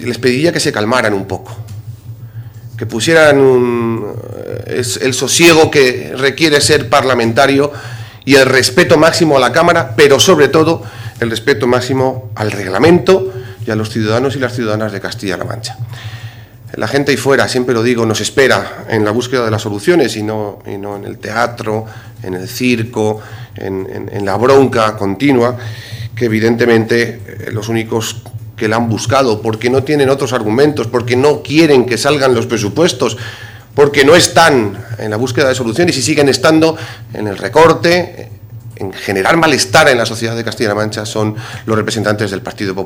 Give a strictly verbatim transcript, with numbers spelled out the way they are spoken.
les pediría que se calmaran un poco, que pusieran un, es el sosiego que requiere ser parlamentario y el respeto máximo a la Cámara, pero sobre todo el respeto máximo al reglamento y a los ciudadanos y las ciudadanas de Castilla-La Mancha. La gente ahí fuera, siempre lo digo, nos espera en la búsqueda de las soluciones y no, y no en el teatro, en el circo, en, en, en la bronca continua, que evidentemente eh, los únicos que la han buscado, porque no tienen otros argumentos, porque no quieren que salgan los presupuestos, porque no están en la búsqueda de soluciones y siguen estando en el recorte, en generar malestar en la sociedad de Castilla-La Mancha, son los representantes del Partido Popular.